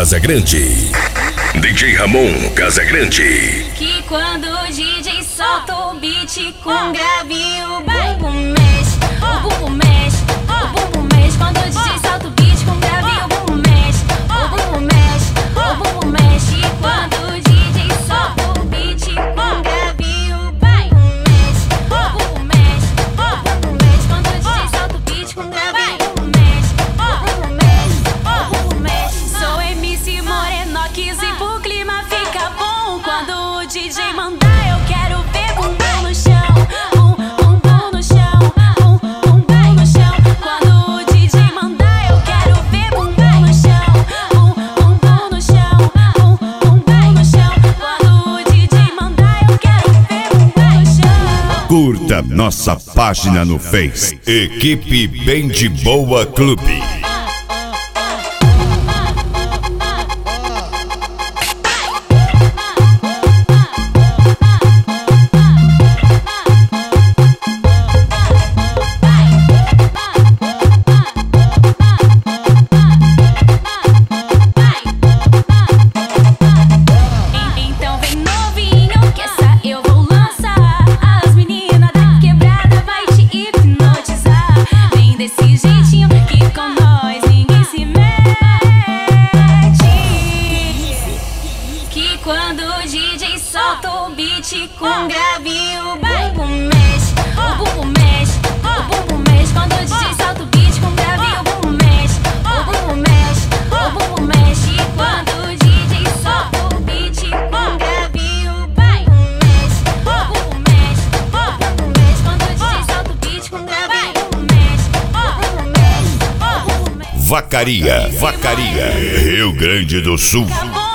Casagrande. DJ Ramon Casagrande. Que quando o DJ solta o beat com grave, o bumbum mexe, o bumbum mexe, o bumbum mexe. Quando o DJ solta o beat com grave, o bumbum mexe, o bumbum mexe, o bumbum mexe. E quando o DJ solta o beat com grave, o bumbum mexe, o bumbum mexe, o bumbum mexe. Quando o DJ solta o beat com grave, o bumbum mexe, o bumbum mexe, o bumbum mexe. Sou MC Morenox e pro clima fica bom. Quando o DJ mandar, eu quero ver bumbum no chão, bumbum no chão, bumbum no chão. Quando o DJ mandar, eu quero ver bumbum no chão, bumbum no chão, bumbum no chão. Quando o DJ mandar, eu quero ver bumbum no chão. Curta nossa página no Face, Equipe Bem de Boa Clube. Então vem novinho, que essa eu vou lançar. As meninas da quebrada vai te hipnotizar. Vem desse jeitinho que com nós ninguém se mete. Que quando o DJ solta o beat com grave, o bumbum mexe, o bumbum mexe, o bumbum mexe. Quando o DJ solta o beat com grave, o bumbum mexe, o bumbum mexe, o bumbum mexe. E quando o DJ solta o beat com grave, o bumbum mexe, o bumbum mexe, o bumbum mexe. Quando o DJ solta o beat com grave, o bumbum mexe, o bumbum mexe, o bumbum mexe. Vacaria, Rio Grande do Sul. Tá bom.